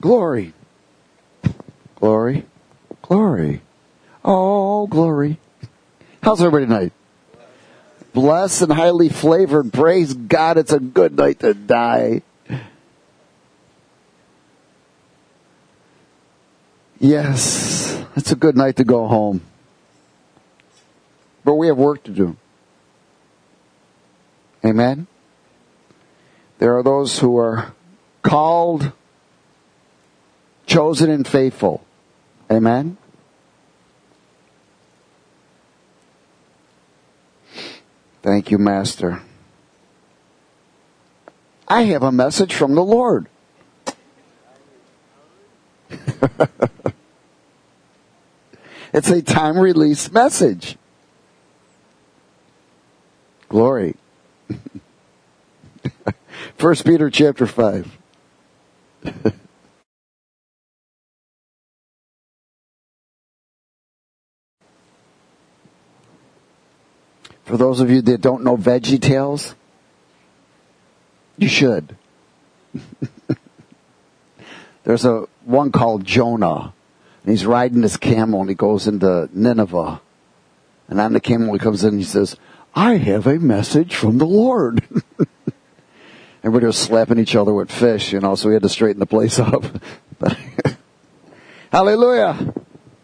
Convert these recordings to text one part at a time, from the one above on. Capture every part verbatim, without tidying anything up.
Glory. Glory. Glory. Oh, glory. How's everybody tonight? Blessed and highly flavored. Praise God, it's a good night to die. Yes, it's a good night to go home. But we have work to do. Amen? There are those who are called, chosen, and faithful. Amen? Thank you, Master. I have a message from the Lord. It's a time-release message. Glory. First Peter chapter five. For those of you that don't know Veggie Tales, you should. There's a one called Jonah. And he's riding his camel and he goes into Nineveh. And on the camel he comes in and he says, I have a message from the Lord. Everybody was slapping each other with fish, you know, so we had to straighten the place up. Hallelujah.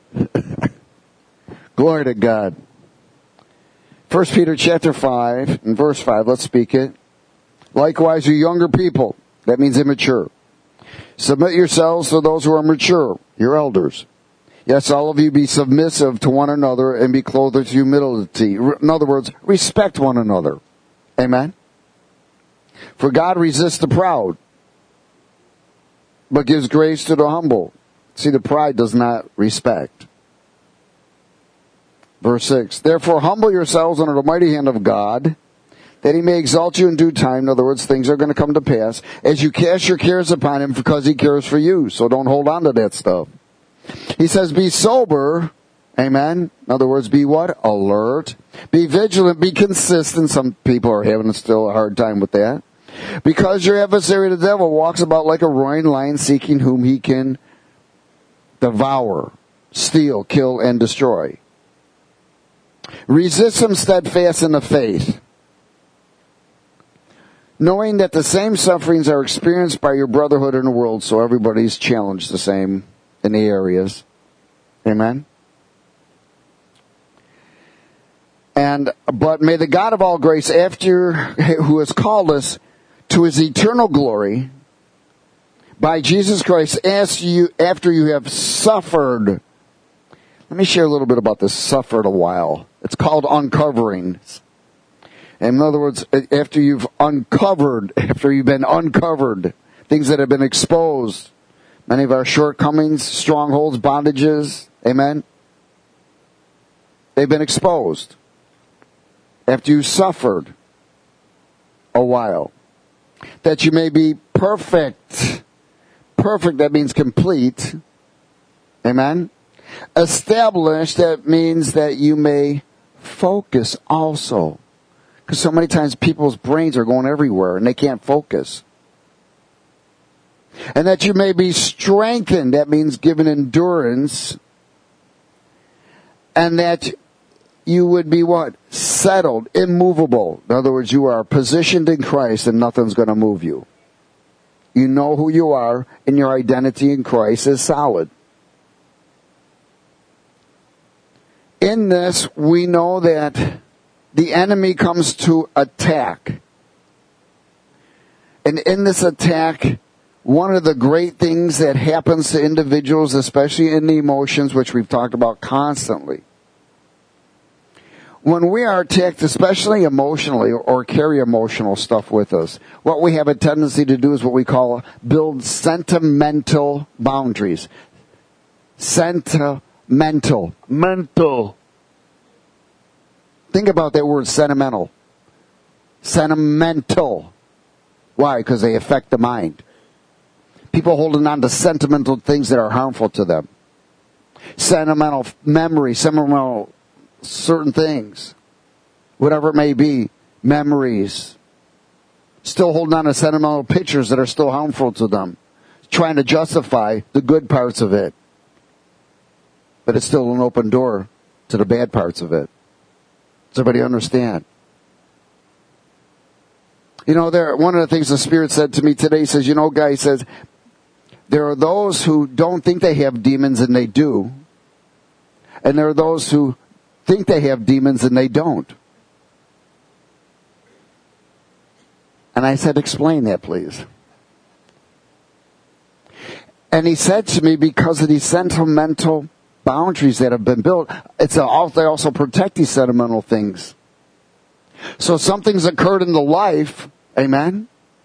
Glory to God. First Peter chapter five and verse five, let's speak it. Likewise, you younger people, that means immature. Submit yourselves to those who are mature, your elders. Yes, all of you be submissive to one another and be clothed with humility. In other words, respect one another. Amen? For God resists the proud, but gives grace to the humble. See, the pride does not respect. Verse six, therefore humble yourselves under the mighty hand of God, that he may exalt you in due time. In other words, things are going to come to pass as you cast your cares upon him because he cares for you. So don't hold on to that stuff. He says, be sober. Amen. In other words, be what? Alert. Be vigilant. Be consistent. Some people are having still a hard time with that. Because your adversary, the devil, walks about like a roaring lion seeking whom he can devour, steal, kill, and destroy. Resist him steadfast in the faith, knowing that the same sufferings are experienced by your brotherhood in the world, so everybody's challenged the same in the areas. Amen? And, but may the God of all grace, after, who has called us to his eternal glory, by Jesus Christ, ask you, after you have suffered. Let me share a little bit about this suffered a while. It's called uncovering. And in other words, after you've uncovered, after you've been uncovered, things that have been exposed, many of our shortcomings, strongholds, bondages, amen? They've been exposed. After you suffered a while, that you may be perfect. Perfect, that means complete. Amen? Established, that means that you may focus also. Because so many times people's brains are going everywhere and they can't focus. And that you may be strengthened, that means given endurance. And that you would be what? Settled, immovable. In other words, you are positioned in Christ and nothing's going to move you. You know who you are and your identity in Christ is solid. In this, we know that the enemy comes to attack. And in this attack, one of the great things that happens to individuals, especially in the emotions, which we've talked about constantly, when we are attacked, especially emotionally, or carry emotional stuff with us, what we have a tendency to do is what we call build sentimental boundaries. Sentimental. Mental. Think about that word, sentimental. Sentimental. Why? Because they affect the mind. People holding on to sentimental things that are harmful to them. Sentimental memory, sentimental certain things. Whatever it may be. Memories. Still holding on to sentimental pictures that are still harmful to them. trying to justify the good parts of it. But it's still an open door to the bad parts of it. Does everybody understand? You know, there, one of the things the Spirit said to me today, he says, you know, guy, he says, there are those who don't think they have demons and they do. And there are those who think they have demons and they don't. And I said, explain that, please. And he said to me, because of these sentimental boundaries that have been built, it's a, they also protect these sentimental things. So something's occurred in the life, amen?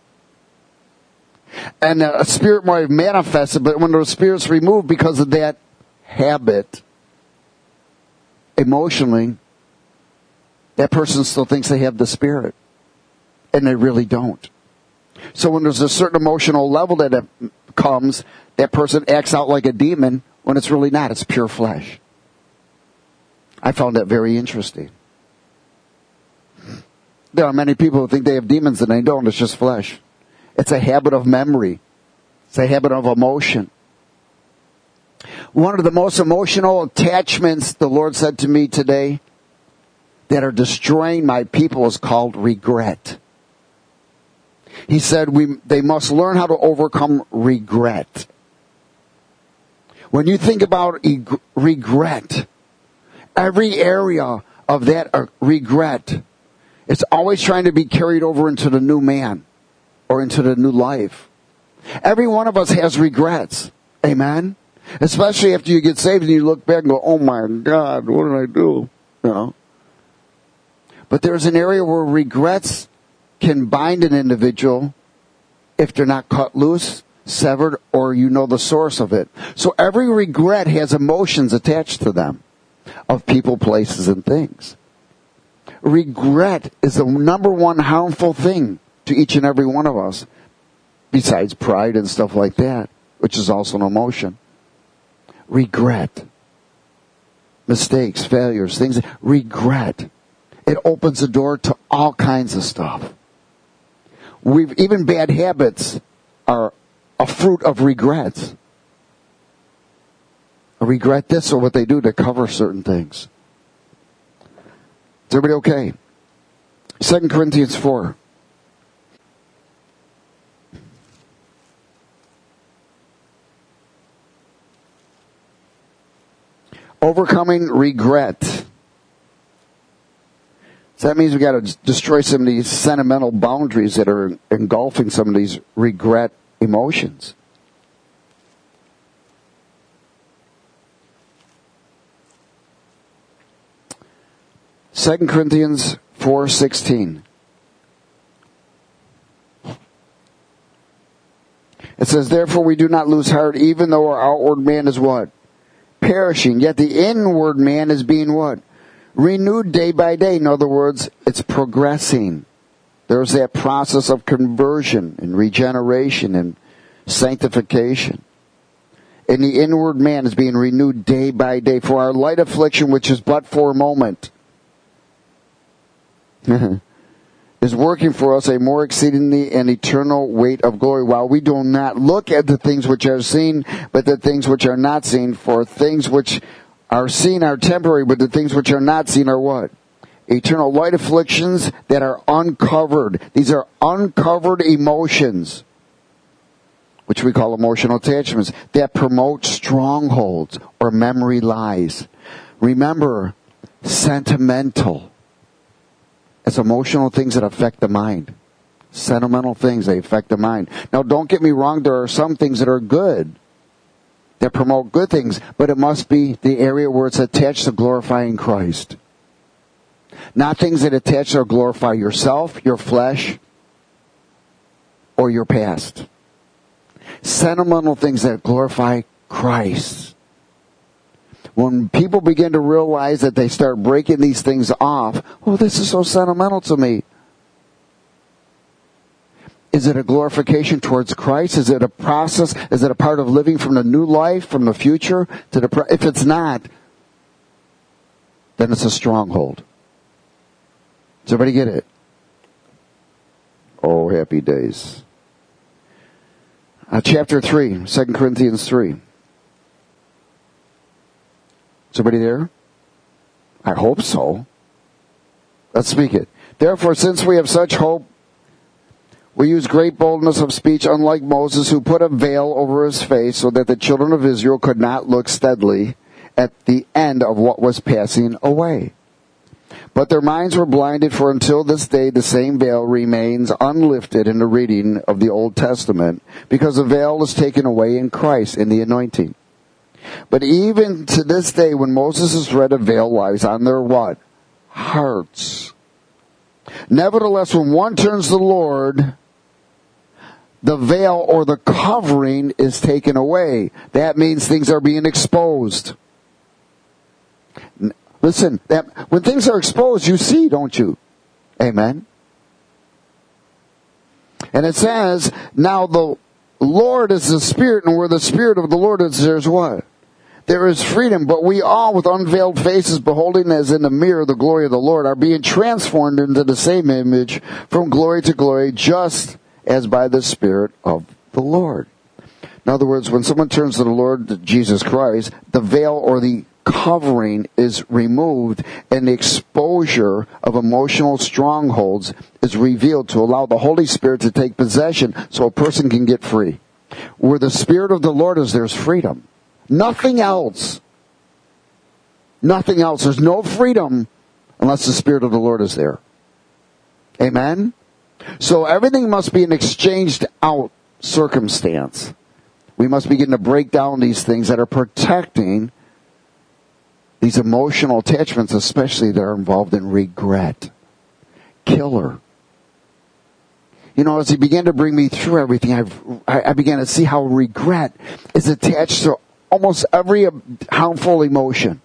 And a spirit might have manifested, but when the spirit's removed because of that habit, emotionally, that person still thinks they have the spirit. And they really don't. So when there's a certain emotional level that it comes, that person acts out like a demon when it's really not. It's pure flesh. I found that very interesting. There are many people who think they have demons and they don't. It's just flesh. It's a habit of memory. It's a habit of emotion. One of the most emotional attachments, the Lord said to me today, that are destroying my people is called regret. He said we they must learn how to overcome regret. When you think about e- regret, every area of that uh, regret, it's always trying to be carried over into the new man or into the new life. Every one of us has regrets. Amen? Especially after you get saved and you look back and go, oh my God, what did I do? You know? But there's an area where regrets can bind an individual if they're not cut loose, severed, or you know the source of it. So every regret has emotions attached to them of people, places, and things. Regret is the number one harmful thing to each and every one of us, besides pride and stuff like that, which is also an emotion. Regret. Mistakes, failures, things. Regret. It opens the door to all kinds of stuff. We've, even bad habits are a fruit of regrets. I regret this or what they do to cover certain things. Is everybody okay? Second Corinthians four. Overcoming regret. So that means we got to destroy some of these sentimental boundaries that are engulfing some of these regret emotions. Second Corinthians four sixteen. It says, therefore we do not lose heart, even though our outward man is what? Perishing. Yet the inward man is being what? Renewed day by day. In other words, it's progressing. There's that process of conversion and regeneration and sanctification. And the inward man is being renewed day by day. For our light affliction, which is but for a moment, is working for us a more exceedingly and eternal weight of glory, while we do not look at the things which are seen, but the things which are not seen. For things which are seen are temporary, but the things which are not seen are what? Eternal. Light afflictions that are uncovered. These are uncovered emotions, which we call emotional attachments, that promote strongholds or memory lies. Remember, sentimental. It's emotional things that affect the mind. Sentimental things, they affect the mind. Now, don't get me wrong, there are some things that are good, that promote good things, but it must be the area where it's attached to glorifying Christ. Not things that attach or glorify yourself, your flesh, or your past. Sentimental things that glorify Christ. When people begin to realize that they start breaking these things off, oh, this is so sentimental to me. Is it a glorification towards Christ? Is it a process? Is it a part of living from the new life, from the future to the pre- if it's not, then it's a stronghold. Does everybody get it? Oh, happy days. Uh, chapter three, Second Corinthians three. Is everybody there? I hope so. Let's speak it. Therefore, since we have such hope, we use great boldness of speech, unlike Moses, who put a veil over his face so that the children of Israel could not look steadily at the end of what was passing away. But their minds were blinded, for until this day the same veil remains unlifted in the reading of the Old Testament, because the veil is taken away in Christ, in the anointing. But even to this day, when Moses is read, a veil lies on their what? Hearts. Nevertheless, when one turns to the Lord, the veil or the covering is taken away. That means things are being exposed. Listen, that, when things are exposed, you see, don't you? Amen. And it says, now the Lord is the Spirit, and where the Spirit of the Lord is, there's what? There is freedom, but we all, with unveiled faces, beholding as in a mirror the glory of the Lord, are being transformed into the same image from glory to glory, just as by the Spirit of the Lord. In other words, when someone turns to the Lord Jesus Christ, the veil or the covering is removed, and the exposure of emotional strongholds is revealed to allow the Holy Spirit to take possession so a person can get free. Where the Spirit of the Lord is, there's freedom. Nothing else. Nothing else. There's no freedom unless the Spirit of the Lord is there. Amen? So everything must be an exchanged out circumstance. We must begin to break down these things that are protecting these emotional attachments, especially that are involved in regret. Killer. You know, as he began to bring me through everything, I've, I, I began to see how regret is attached to almost every harmful emotion.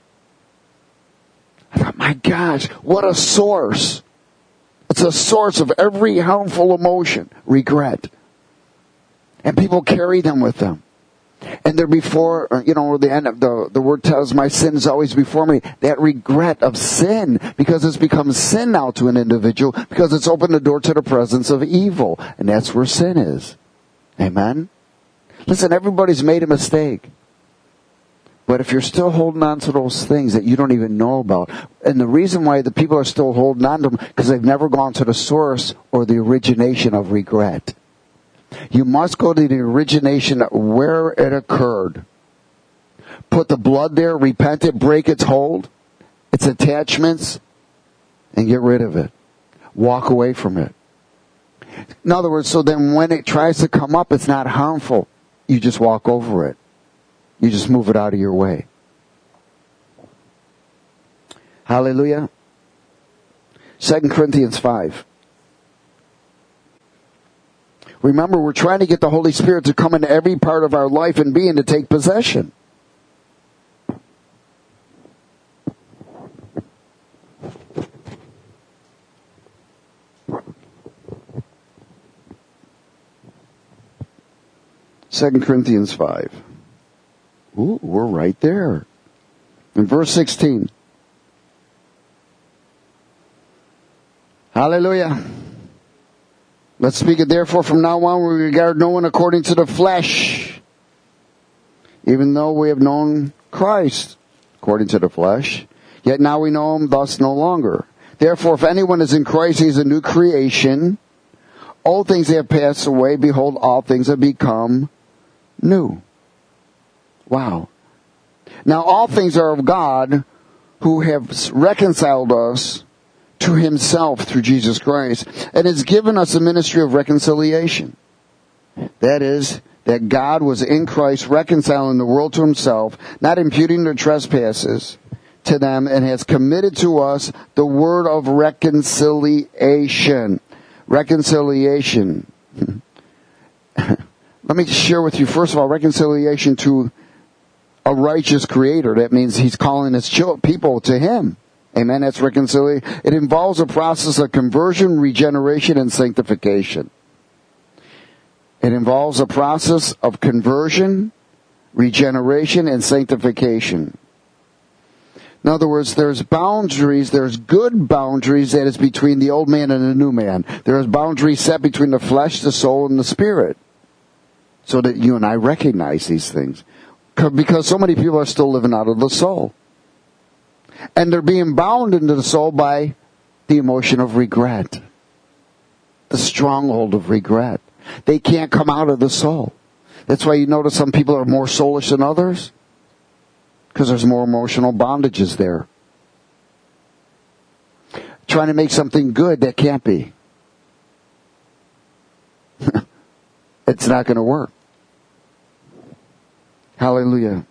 I thought, my gosh, what a source. It's a source of every harmful emotion, regret. And people carry them with them. And they're before, you know, the end of the, the word tells, my sin is always before me. That regret of sin, because it's become sin now to an individual, because it's opened the door to the presence of evil. And that's where sin is. Amen? Listen, everybody's made a mistake. But if you're still holding on to those things that you don't even know about, and the reason why the people are still holding on to them, because they've never gone to the source or the origination of regret. You must go to the origination where it occurred. Put the blood there, repent it, break its hold, its attachments, and get rid of it. Walk away from it. In other words, so then when it tries to come up, it's not harmful. You just walk over it. You just move it out of your way. Hallelujah. Second Corinthians five. Remember, we're trying to get the Holy Spirit to come into every part of our life and being to take possession. Second Corinthians five. Ooh, we're right there. In verse sixteen. Hallelujah. Let's speak it therefore from now on. We regard no one according to the flesh, even though we have known Christ according to the flesh. Yet now we know him thus no longer. Therefore, if anyone is in Christ, he is a new creation. Old things have passed away. Behold, all things have become new. Wow. Now all things are of God, who have reconciled us to himself through Jesus Christ, and has given us a ministry of reconciliation. That is, that God was in Christ reconciling the world to himself, not imputing their trespasses to them, and has committed to us the word of reconciliation. Reconciliation. Let me share with you, first of all, reconciliation to a righteous creator. That means he's calling his people to him. Amen. That's reconciliation. It involves a process of conversion, regeneration, and sanctification. It involves a process of conversion, regeneration, and sanctification. In other words, there's boundaries, there's good boundaries that is between the old man and the new man. There is boundaries set between the flesh, the soul, and the spirit. so that you and I recognize these things. Because so many people are still living out of the soul. And they're being bound into the soul by the emotion of regret. The stronghold of regret. They can't come out of the soul. That's why you notice some people are more soulish than others. Because there's more emotional bondages there. Trying to make something good that can't be. It's not going to work. Hallelujah.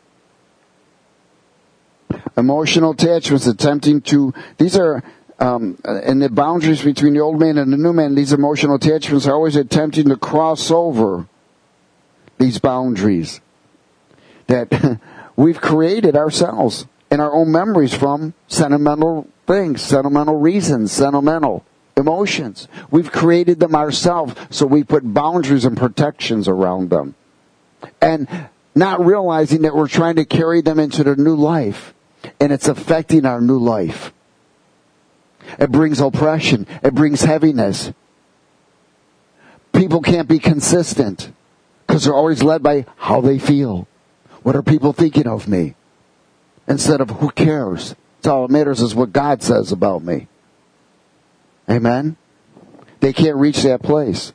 Emotional attachments attempting to, these are, um, and the boundaries between the old man and the new man, these emotional attachments are always attempting to cross over these boundaries that we've created ourselves in our own memories from sentimental things, sentimental reasons, sentimental emotions. We've created them ourselves, so we put boundaries and protections around them. And not realizing that we're trying to carry them into the new life. And it's affecting our new life. It brings oppression. It brings heaviness. People can't be consistent because they're always led by how they feel. What are people thinking of me? Instead of who cares? It's all that matters is what God says about me. Amen? They can't reach that place.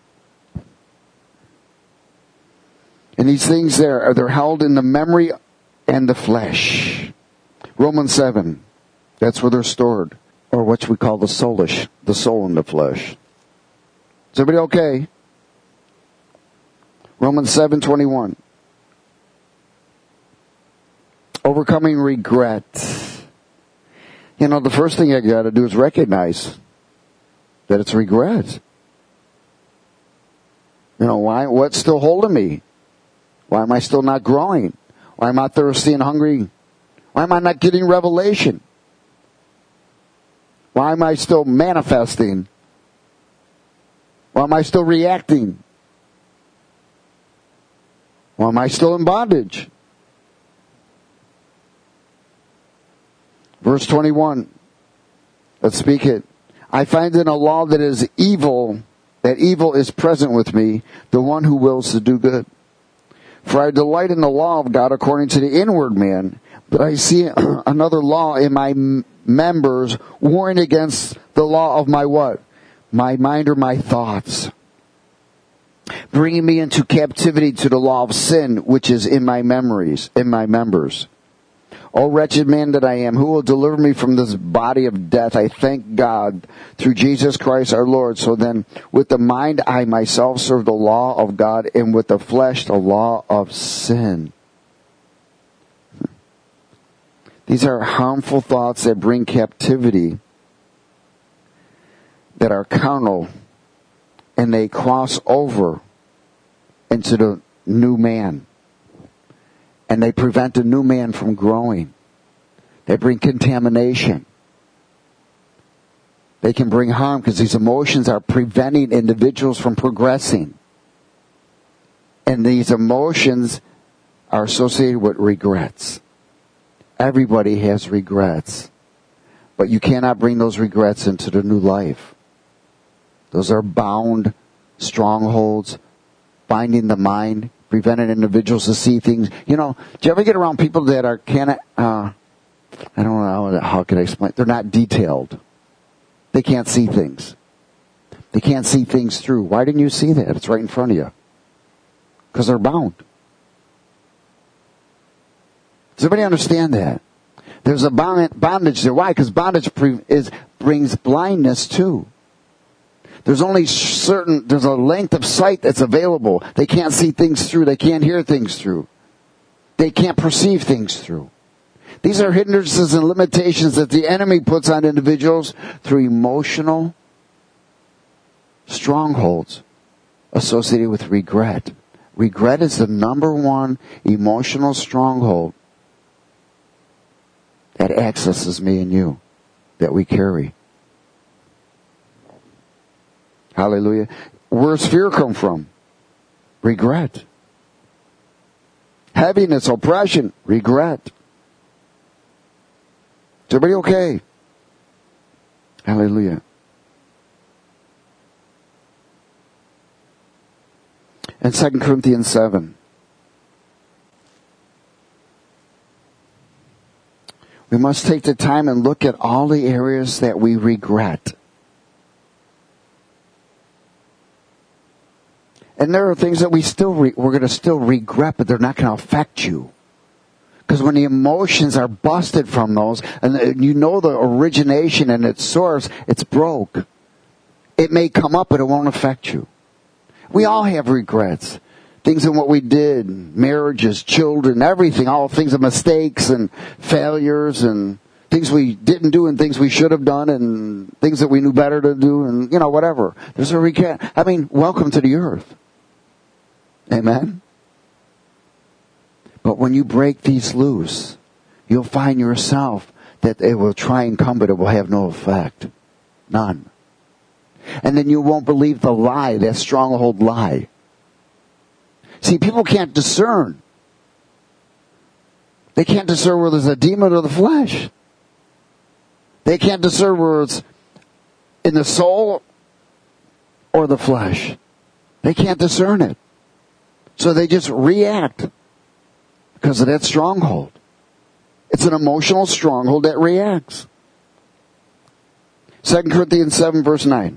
And these things there, they're held in the memory and the flesh. Romans seven, that's where they're stored. Or what we call the soulish, the soul in the flesh. Is everybody okay? Romans seven twenty-one. Overcoming regret. You know, the first thing I got to do is recognize that it's regret. You know, why? What's still holding me? Why am I still not growing? Why am I thirsty and hungry? Why am I not getting revelation? Why am I still manifesting? Why am I still reacting? Why am I still in bondage? Verse twenty-one. Let's speak it. I find in a law that is evil, that evil is present with me, the one who wills to do good. For I delight in the law of God according to the inward man, but I see another law in my m- members warring against the law of my what? My mind or my thoughts. Bringing me into captivity to the law of sin, which is in my memories, in my members. O wretched man that I am, who will deliver me from this body of death? I thank God through Jesus Christ our Lord. So then, with the mind I myself serve the law of God, and with the flesh the law of sin. These are harmful thoughts that bring captivity, that are carnal, and they cross over into the new man. And they prevent the new man from growing. They bring contamination. They can bring harm because these emotions are preventing individuals from progressing. And these emotions are associated with regrets. Everybody has regrets. But you cannot bring those regrets into the new life. Those are bound strongholds, binding the mind, preventing individuals to see things. You know, do you ever get around people that are, can uh, I don't know, how can I explain? They're not detailed. They can't see things. They can't see things through. Why didn't you see that? It's right in front of you. Because they're bound. Does everybody understand that? There's a bondage there. Why? Because bondage is, brings blindness too. There's only certain, there's a length of sight that's available. They can't see things through. They can't hear things through. They can't perceive things through. These are hindrances and limitations that the enemy puts on individuals through emotional strongholds associated with regret. Regret is the number one emotional stronghold that accesses me and you, that we carry. Hallelujah. Where's fear come from? Regret. Heaviness, oppression, regret. Is everybody okay? Hallelujah. in Second Corinthians seven. We must take the time and look at all the areas that we regret. And there are things that we still re- we're going to still regret, but they're not going to affect you. Because when the emotions are busted from those, and you know the origination and its source, it's broke. It may come up, but it won't affect you. We all have regrets. Things in what we did, marriages, children, everything, all things of mistakes and failures and things we didn't do and things we should have done and things that we knew better to do and, you know, whatever. There's a regret. I mean, welcome to the earth. Amen? But when you break these loose, you'll find yourself that it will try and come, but it will have no effect. None. And then you won't believe the lie, that stronghold lie. See, people can't discern. They can't discern whether there's a demon or the flesh. They can't discern whether it's in the soul or the flesh. They can't discern it. So they just react because of that stronghold. It's an emotional stronghold that reacts. Second Corinthians seven verse nine.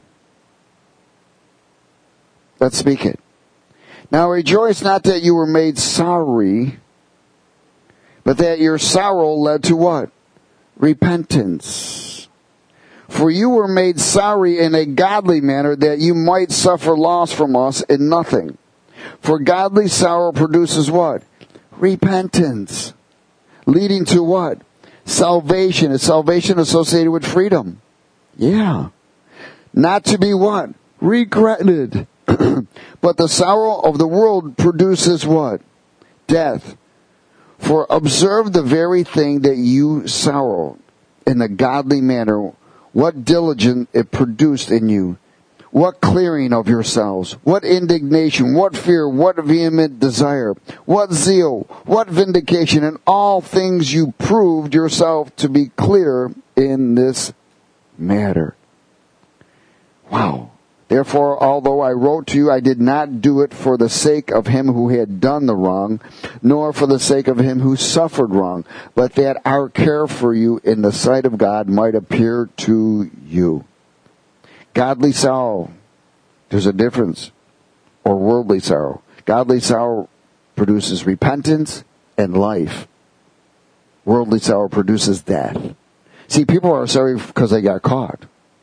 Let's speak it. Now rejoice not that you were made sorry, but that your sorrow led to what? Repentance. For you were made sorry in a godly manner, that you might suffer loss from us in nothing. For godly sorrow produces what? Repentance. Leading to what? Salvation. Is salvation associated with freedom? Yeah. Not to be what? Regretted. But the sorrow of the world produces what? Death. For observe the very thing that you sorrow in a godly manner, what diligence it produced in you, what clearing of yourselves, what indignation, what fear, what vehement desire, what zeal, what vindication, in all things you proved yourself to be clear in this matter. Wow. Therefore, although I wrote to you, I did not do it for the sake of him who had done the wrong, nor for the sake of him who suffered wrong, but that our care for you in the sight of God might appear to you. Godly sorrow, there's a difference, or worldly sorrow. Godly sorrow produces repentance and life. Worldly sorrow produces death. See, people are sorry because they got caught.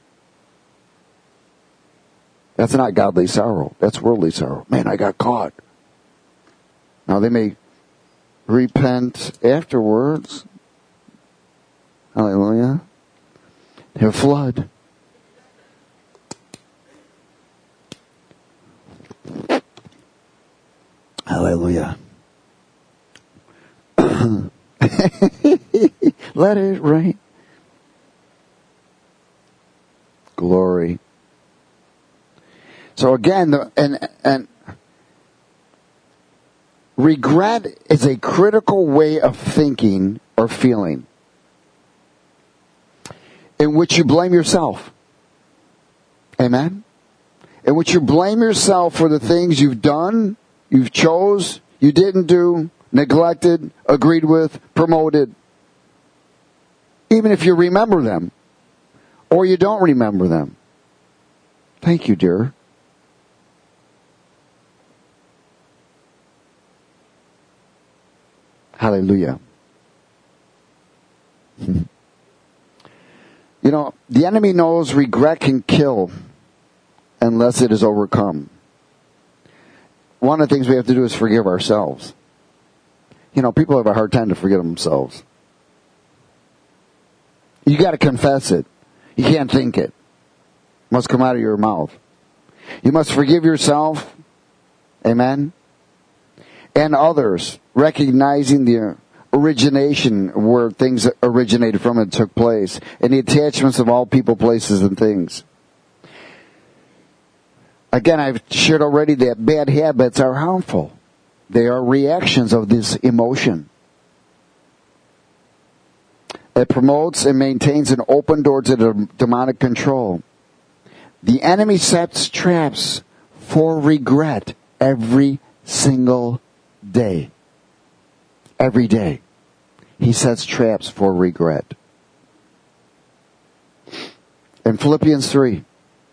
That's not godly sorrow. That's worldly sorrow. Man, I got caught. Now they may repent afterwards. Hallelujah. Have flood. Hallelujah. Let it rain. Glory. So again, the, and, and regret is a critical way of thinking or feeling in which you blame yourself. Amen? In which you blame yourself for the things you've done, you've chose, you didn't do, neglected, agreed with, promoted. Even if you remember them or you don't remember them. Thank you, dear. Hallelujah. You know, the enemy knows regret can kill unless it is overcome. One of the things we have to do is forgive ourselves. You know, people have a hard time to forgive themselves. You got to confess it. You can't think it. It must come out of your mouth. You must forgive yourself. Amen. And others, recognizing the origination where things originated from and took place, and the attachments of all people, places, and things. Again, I've shared already that bad habits are harmful. They are reactions of this emotion. It promotes and maintains an open door to the demonic control. The enemy sets traps for regret every single day. Every day. He sets traps for regret. In Philippians three.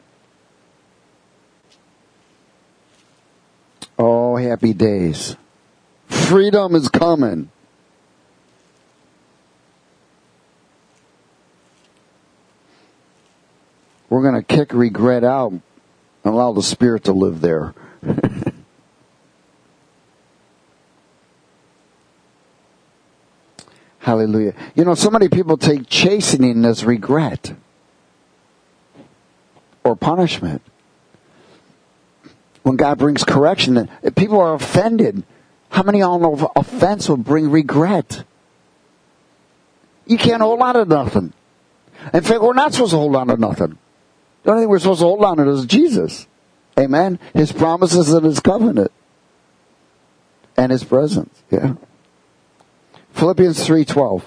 Oh, happy days. Freedom is coming. We're going to kick regret out and allow the Spirit to live there. Hallelujah. You know, so many people take chastening as regret or punishment. When God brings correction, people are offended. How many all know offense will bring regret? You can't hold on to nothing. In fact, we're not supposed to hold on to nothing. The only thing we're supposed to hold on to is Jesus. Amen? His promises and His covenant. And His presence. Yeah. Philippians three twelve.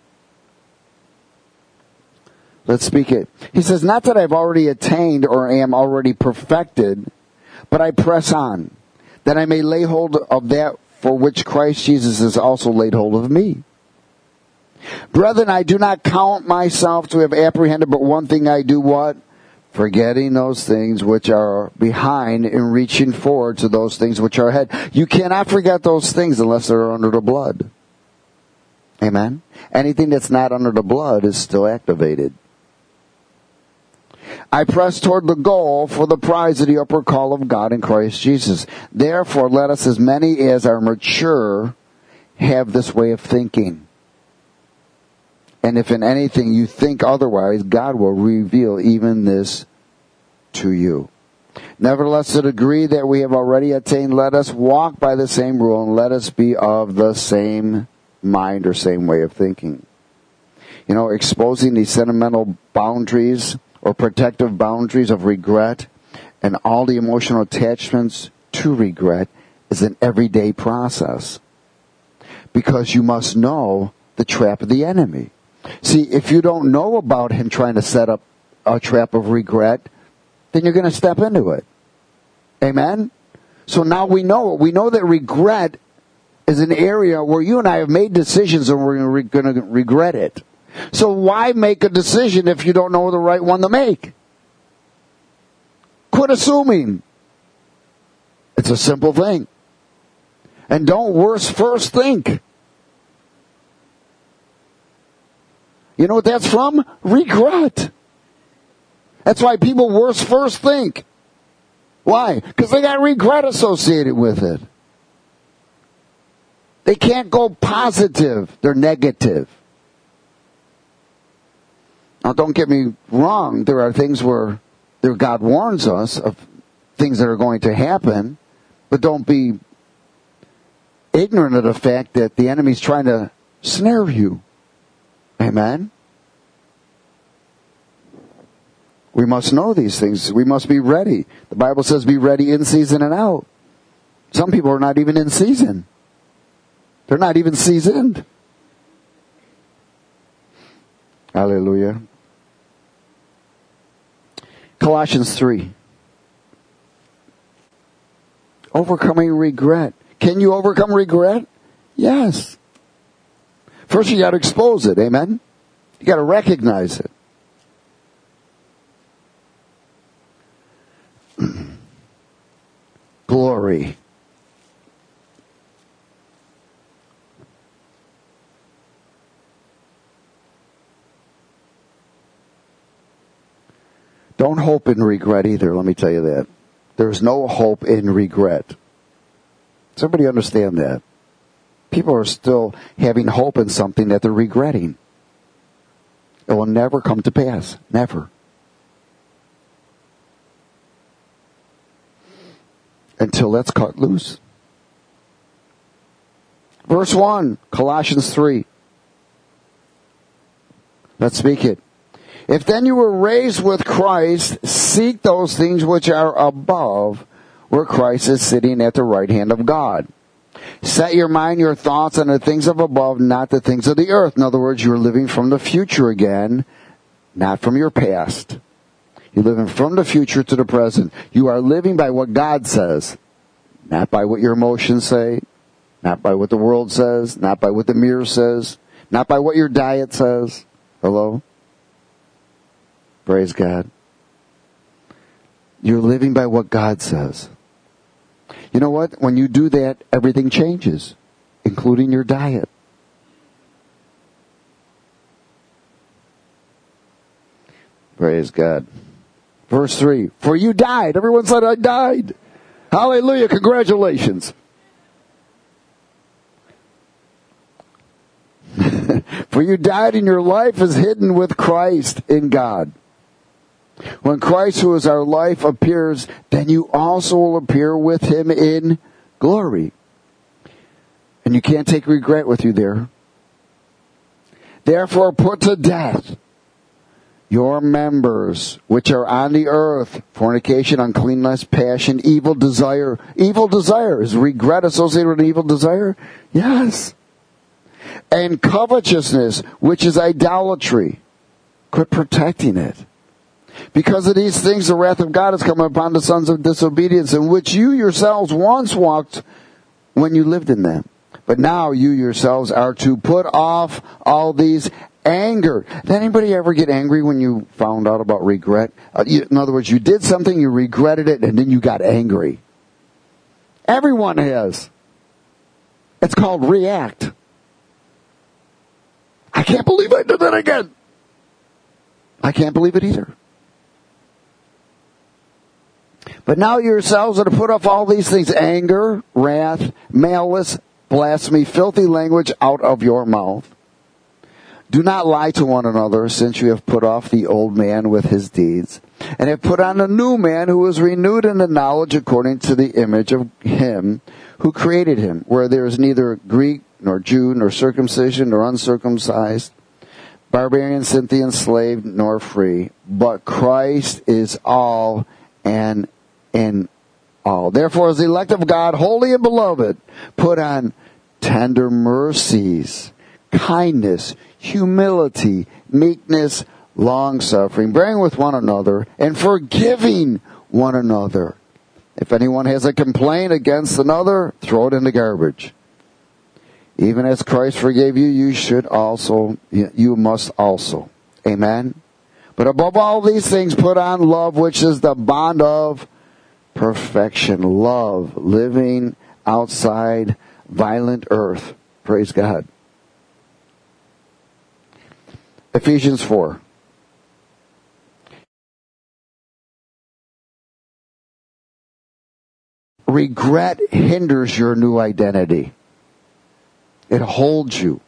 Let's speak it. He says, not that I've already attained or am already perfected, but I press on, that I may lay hold of that for which Christ Jesus has also laid hold of me. Brethren, I do not count myself to have apprehended, but one thing I do, what? Forgetting those things which are behind and reaching forward to those things which are ahead. You cannot forget those things unless they're under the blood. Amen? Anything that's not under the blood is still activated. I press toward the goal for the prize of the upper call of God in Christ Jesus. Therefore, let us, as many as are mature, have this way of thinking. And if in anything you think otherwise, God will reveal even this to you. Nevertheless, to the degree that we have already attained, let us walk by the same rule, and let us be of the same mind or same way of thinking. You know, exposing these sentimental boundaries or protective boundaries of regret and all the emotional attachments to regret is an everyday process. Because you must know the trap of the enemy. See, if you don't know about him trying to set up a trap of regret, then you're going to step into it. Amen? So now we know it. We know that regret is an area where you and I have made decisions and we're going to regret it. So why make a decision if you don't know the right one to make? Quit assuming. It's a simple thing. And don't worse first think. You know what that's from? Regret. That's why people worse first think. Why? Because they got regret associated with it. They can't go positive. They're negative. Now, don't get me wrong. There are things where there God warns us of things that are going to happen, but don't be ignorant of the fact that the enemy's trying to snare you. Amen? We must know these things. We must be ready. The Bible says be ready in season and out. Some people are not even in season. They're not even seasoned. Hallelujah. Colossians three. Overcoming regret. Can you overcome regret? Yes. First you got to expose it. Amen? You got to recognize it. Glory. Don't hope in regret either, let me tell you that. There's no hope in regret. Does everybody understand that? People are still having hope in something that they're regretting. It will never come to pass. Never. Until that's cut loose. Verse one, Colossians three. Let's speak it. If then you were raised with Christ, seek those things which are above, where Christ is sitting at the right hand of God. Set your mind, your thoughts on the things of above, not the things of the earth. In other words, you're living from the future again, not from your past. You're living from the future to the present. You are living by what God says, Not by what your emotions say, not by what the world says, not by what the mirror says, not by what your diet says. Hello? Praise God. You're living by what God says. You know what? When you do that, everything changes, including your diet. Praise God. Verse three. For you died. Everyone said, I died. Hallelujah. Congratulations. For you died and your life is hidden with Christ in God. When Christ, who is our life, appears, then you also will appear with him in glory. And you can't take regret with you there. Therefore put to death your members which are on the earth: fornication, uncleanness, passion, evil desire. Evil desire. Is regret associated with an evil desire? Yes. And covetousness, which is idolatry. Quit protecting it. Because of these things, the wrath of God has come upon the sons of disobedience, in which you yourselves once walked when you lived in them. But now you yourselves are to put off all these: anger. Did anybody ever get angry when you found out about regret? Uh, you, in other words, you did something, you regretted it, and then you got angry. Everyone has. It's called react. I can't believe I did that again. I can't believe it either. But now yourselves are to put off all these things: anger, wrath, malice, blasphemy, filthy language out of your mouth. Do not lie to one another, since you have put off the old man with his deeds, and have put on a new man who is renewed in the knowledge according to the image of him who created him, where there is neither Greek nor Jew, nor circumcision nor uncircumcised, barbarian, Scythian, slave nor free, but Christ is all and in all. Therefore, as the elect of God, holy and beloved, put on tender mercies, kindness, humility, meekness, long-suffering, bearing with one another, and forgiving one another. If anyone has a complaint against another, throw it in the garbage. Even as Christ forgave you, you should also, you must also. Amen? But above all these things, put on love, which is the bond of perfection. Love, living outside violent earth. Praise God. Ephesians four. Regret hinders your new identity. It holds you.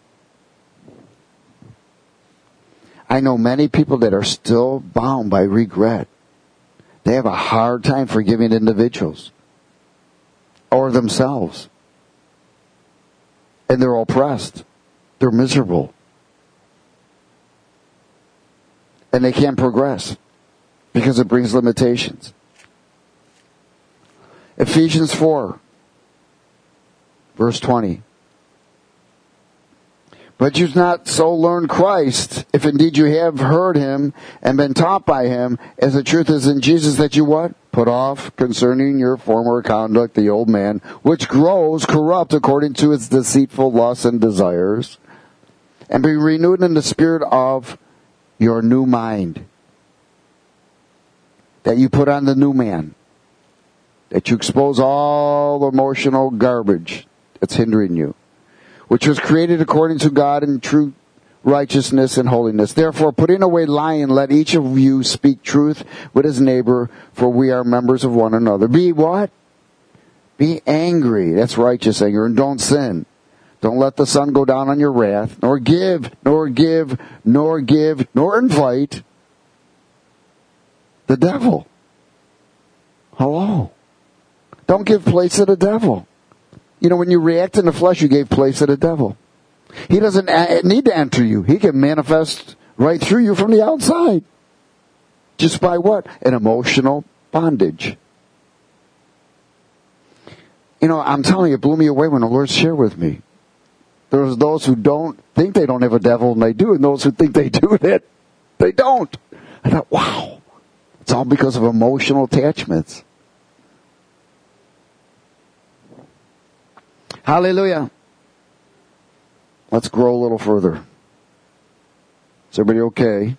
I know many people that are still bound by regret. They have a hard time forgiving individuals or themselves. And they're oppressed. They're miserable. And they can't progress because it brings limitations. Ephesians four, verse twenty. But you've not so learned Christ, if indeed you have heard him and been taught by him, as the truth is in Jesus, that you what? Put off concerning your former conduct the old man, which grows corrupt according to its deceitful lusts and desires, and be renewed in the spirit of your new mind. That you put on the new man. That you expose all the emotional garbage that's hindering you, which was created according to God in true righteousness and holiness. Therefore, putting away lying, let each of you speak truth with his neighbor, for we are members of one another. Be what? Be angry. That's righteous anger. And don't sin. Don't let the sun go down on your wrath, nor give, nor give, nor give, nor invite the devil. Hello. Don't give place to the devil. You know, when you react in the flesh, you gave place to the devil. He doesn't need to enter you. He can manifest right through you from the outside. Just by what? An emotional bondage. You know, I'm telling you, it blew me away when the Lord shared with me. There's those who don't think they don't have a devil, and they do, and those who think they do that, they don't. I thought, wow. It's all because of emotional attachments. Hallelujah. Let's grow a little further. Is everybody okay?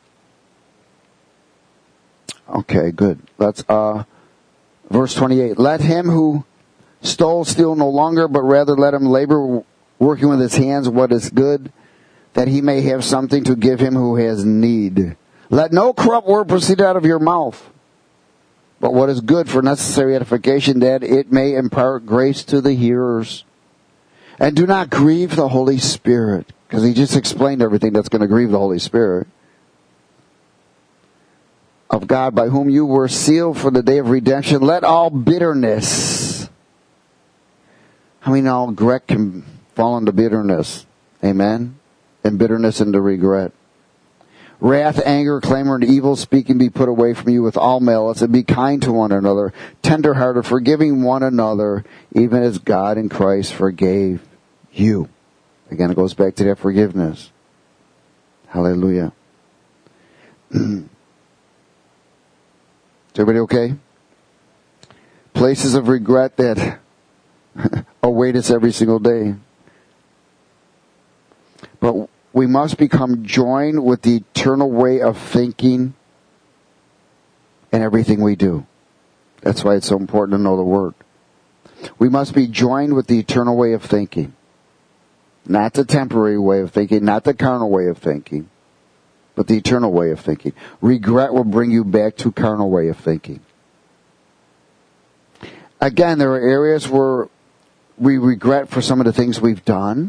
Okay, good. Let's, uh, verse twenty-eight. Let him who stole steal no longer, but rather let him labor, working with his hands what is good, that he may have something to give him who has need. Let no corrupt word proceed out of your mouth, but what is good for necessary edification, that it may impart grace to the hearers. And do not grieve the Holy Spirit, because he just explained everything that's going to grieve the Holy Spirit of God, by whom you were sealed for the day of redemption. Let all bitterness. I mean, all regret can fall into bitterness. Amen? And bitterness into regret. Wrath, anger, clamor, and evil speaking be put away from you with all malice, and be kind to one another, tender-hearted, forgiving one another, even as God in Christ forgave you. Again, it goes back to that forgiveness. Hallelujah. Is everybody okay? Places of regret that await us every single day. But we must become joined with the eternal way of thinking in everything we do. That's why it's so important to know the Word. We must be joined with the eternal way of thinking. Not the temporary way of thinking, not the carnal way of thinking, but the eternal way of thinking. Regret will bring you back to carnal way of thinking. Again, there are areas where we regret for some of the things we've done,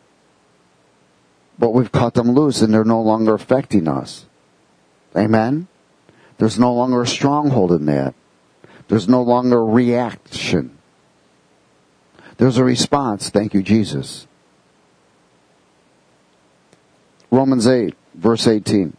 but we've cut them loose and they're no longer affecting us. Amen? There's no longer a stronghold in that. There's no longer a reaction. There's a response. Thank you, Jesus. Romans eight, verse eighteen.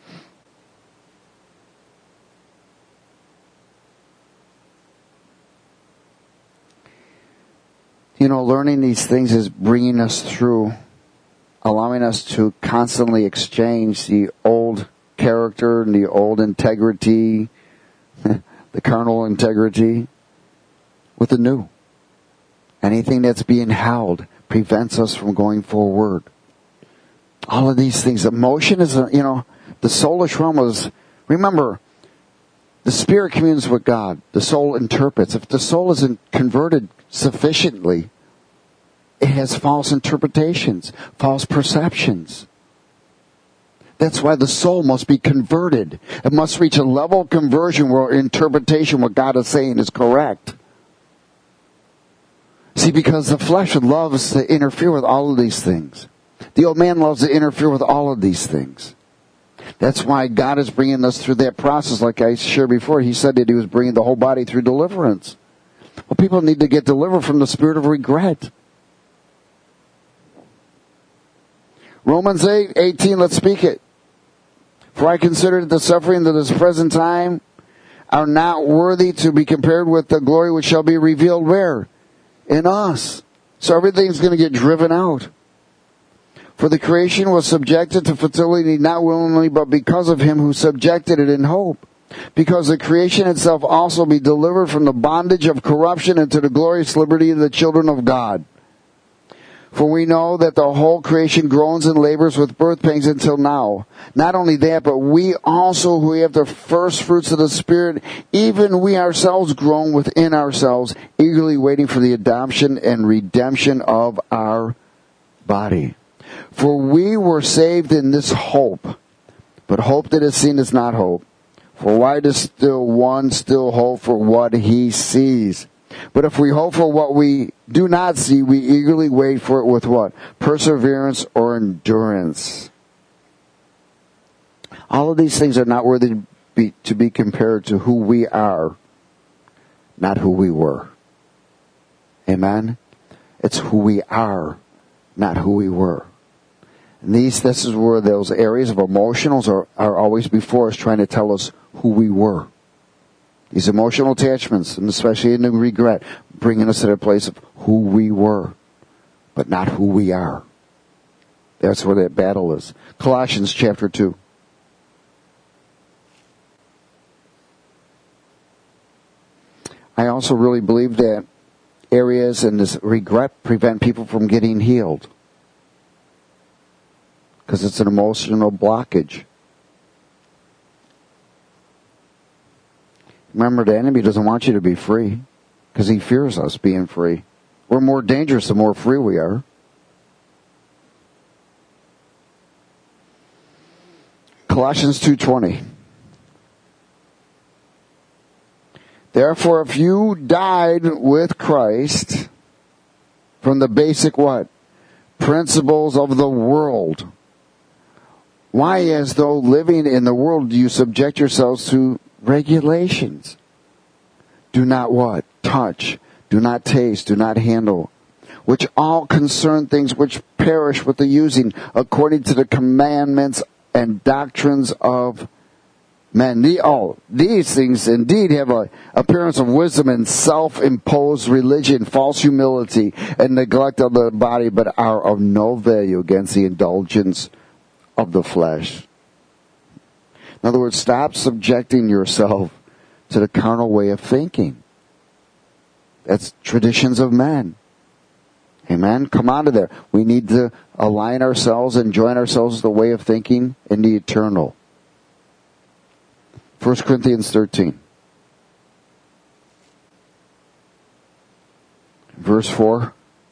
You know, learning these things is bringing us through, allowing us to constantly exchange the old character and the old integrity, the carnal integrity, with the new. Anything that's being held prevents us from going forward. All of these things. Emotion is, a, you know, the soulish realm is, remember, the spirit communes with God. The soul interprets. If the soul isn't converted sufficiently, it has false interpretations, false perceptions. That's why the soul must be converted. It must reach a level of conversion where interpretation, what God is saying, is correct. See, because the flesh loves to interfere with all of these things. The old man loves to interfere with all of these things. That's why God is bringing us through that process. Like I shared before, He said that He was bringing the whole body through deliverance. Well, people need to get delivered from the spirit of regret. Romans eight eighteen, let's speak it. For I consider that the suffering of this present time are not worthy to be compared with the glory which shall be revealed where? In us. So everything's going to get driven out. For the creation was subjected to fertility not willingly, but because of Him who subjected it in hope. Because the creation itself also be delivered from the bondage of corruption into the glorious liberty of the children of God. For we know that the whole creation groans and labors with birth pangs until now. Not only that, but we also who have the first fruits of the Spirit, even we ourselves groan within ourselves, eagerly waiting for the adoption and redemption of our body. For we were saved in this hope. But hope that is seen is not hope. For why does still one still hope for what he sees? But if we hope for what we do not see, we eagerly wait for it with what? Perseverance or endurance. All of these things are not worthy to be, to be compared to who we are, not who we were. Amen? It's who we are, not who we were. And these, this is where those areas of emotionals are, are always before us, trying to tell us who we were. These emotional attachments, and especially in the regret, bringing us to the place of who we were, but not who we are. That's where that battle is. Colossians chapter two. I also really believe that areas and this regret prevent people from getting healed. Because it's an emotional blockage. Remember, the enemy doesn't want you to be free. Because he fears us being free. We're more dangerous the more free we are. Colossians two twenty. Therefore, if you died with Christ from the basic what? Principles of the world. Why, as though living in the world, do you subject yourselves to regulations? Do not what? Touch. Do not taste. Do not handle. Which all concern things which perish with the using, according to the commandments and doctrines of men. The, oh, these things indeed have an appearance of wisdom and self-imposed religion, false humility, and neglect of the body, but are of no value against the indulgence of the flesh. In other words, stop subjecting yourself to the carnal way of thinking. That's traditions of men. Amen? Come out of there. We need to align ourselves and join ourselves to the way of thinking in the eternal. First Corinthians thirteen. Verse four.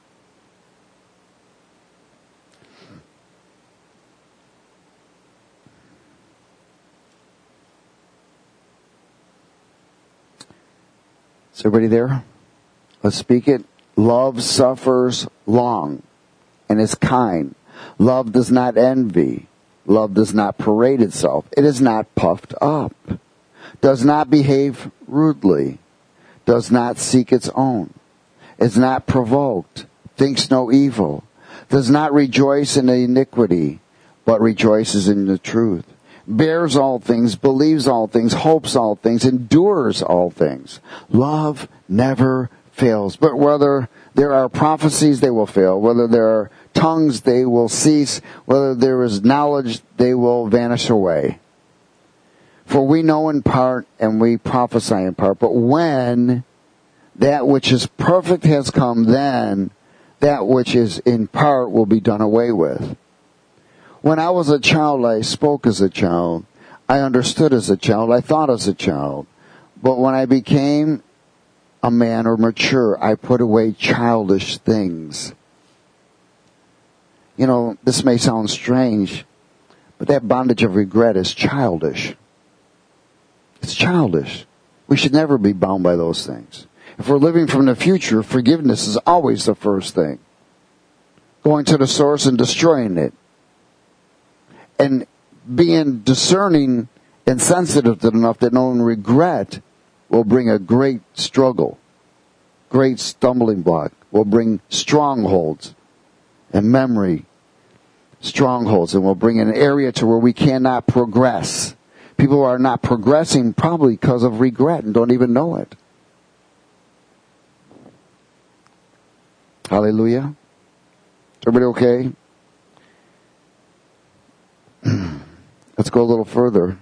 Is everybody there? Let's speak it. Love suffers long and is kind. Love does not envy. Love does not parade itself. It is not puffed up. Does not behave rudely. Does not seek its own. Is not provoked. Thinks no evil. Does not rejoice in the iniquity, but rejoices in the truth. Bears all things, believes all things, hopes all things, endures all things. Love never fails. But whether there are prophecies, they will fail. Whether there are tongues, they will cease. Whether there is knowledge, they will vanish away. For we know in part and we prophesy in part. But when that which is perfect has come, then that which is in part will be done away with. When I was a child, I spoke as a child. I understood as a child. I thought as a child. But when I became a man or mature, I put away childish things. You know, this may sound strange, but that bondage of regret is childish. It's childish. We should never be bound by those things. If we're living from the future, forgiveness is always the first thing. Going to the source and destroying it. And being discerning and sensitive enough that knowing regret will bring a great struggle, great stumbling block, will bring strongholds and memory strongholds, and will bring an area to where we cannot progress. People are not progressing probably because of regret and don't even know it. Hallelujah. Everybody okay? Let's go a little further.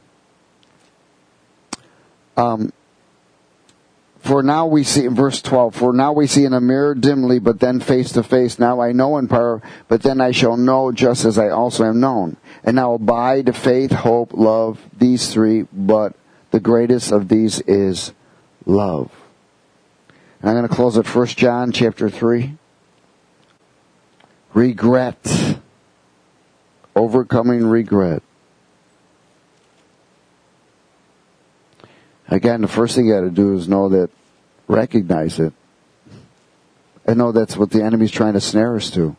Um, for now we see, in verse twelve, for now we see in a mirror dimly, but then face to face. Now I know in part, but then I shall know just as I also am known. And now abide faith, hope, love, these three, but the greatest of these is love. And I'm going to close at First John chapter three. Regret. Overcoming regret. Again, the first thing you got to do is know that, recognize it, and know that's what the enemy's trying to snare us to.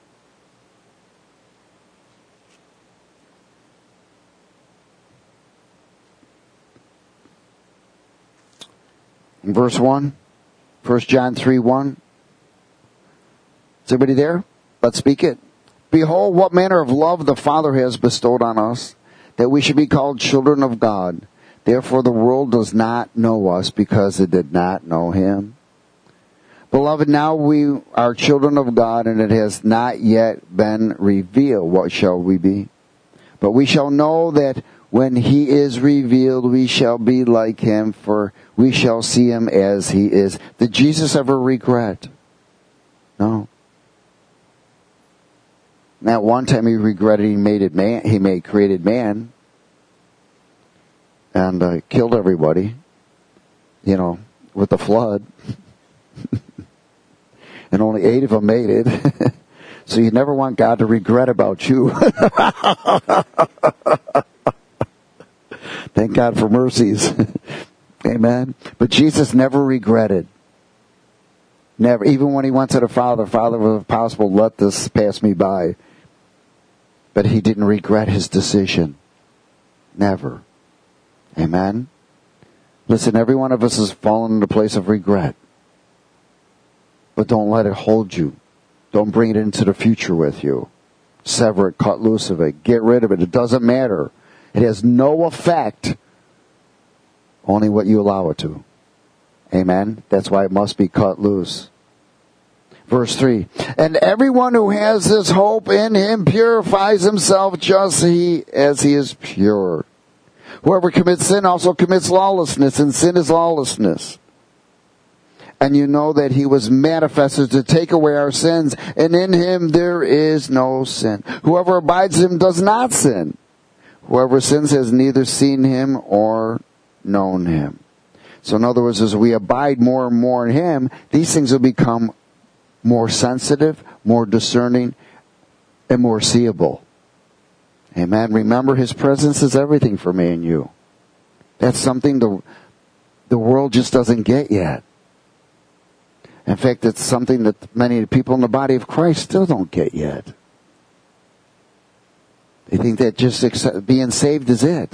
In verse one, First John three one. Is everybody there? Let's speak it. Behold, what manner of love the Father has bestowed on us, that we should be called children of God. Therefore the world does not know us, because it did not know him. Beloved, now we are children of God, and it has not yet been revealed what shall we be. But we shall know that when he is revealed, we shall be like him, for we shall see him as he is. Did Jesus ever regret? No. And that one time he regretted he made it man. He made created man, and uh, killed everybody. You know, with the flood, and only eight of them made it. So you never want God to regret about you. Thank God for mercies. Amen. But Jesus never regretted. Never. Even when he went to the Father, Father, if possible, let this pass me by. But he didn't regret his decision. Never. Amen. Listen, every one of us has fallen into a place of regret. But don't let it hold you. Don't bring it into the future with you. Sever it, cut loose of it, get rid of it. It doesn't matter. It has no effect. Only what you allow it to. Amen? That's why it must be cut loose. Verse three. And everyone who has this hope in him purifies himself just he, as he is pure. Whoever commits sin also commits lawlessness, and sin is lawlessness. And you know that he was manifested to take away our sins, and in him there is no sin. Whoever abides in him does not sin. Whoever sins has neither seen him or known him. So in other words, as we abide more and more in him, these things will become more sensitive, more discerning, and more seeable. Amen. Remember, his presence is everything for me and you. That's something the, the world just doesn't get yet. In fact, it's something that many people in the body of Christ still don't get yet. They think that just accept, being saved is it.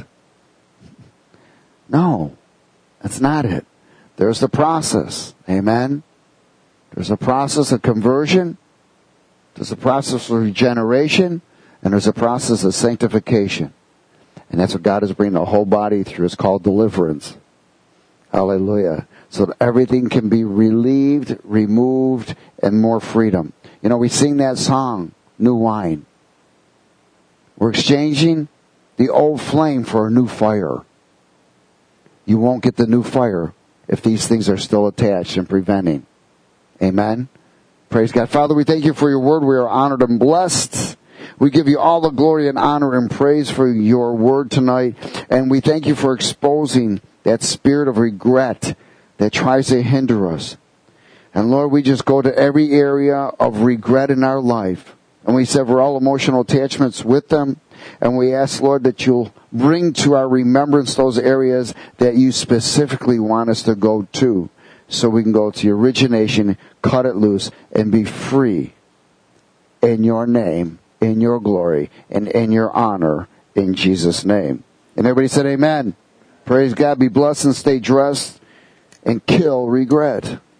No, that's not it. There's the process. Amen. There's a process of conversion. There's a process of regeneration. And there's a process of sanctification. And that's what God is bringing the whole body through. It's called deliverance. Hallelujah. So that everything can be relieved, removed, and more freedom. You know, we sing that song, New Wine. We're exchanging the old flame for a new fire. You won't get the new fire if these things are still attached and preventing. Amen? Praise God. Father, we thank you for your word. We are honored and blessed. We give you all the glory and honor and praise for your word tonight. And we thank you for exposing that spirit of regret that tries to hinder us. And Lord, we just go to every area of regret in our life. And we sever all emotional attachments with them. And we ask, Lord, that you'll bring to our remembrance those areas that you specifically want us to go to. So we can go to your origination, cut it loose, and be free in your name, in your glory, and in your honor, in Jesus' name. And everybody said amen. Praise God. Be blessed and stay dressed and kill regret.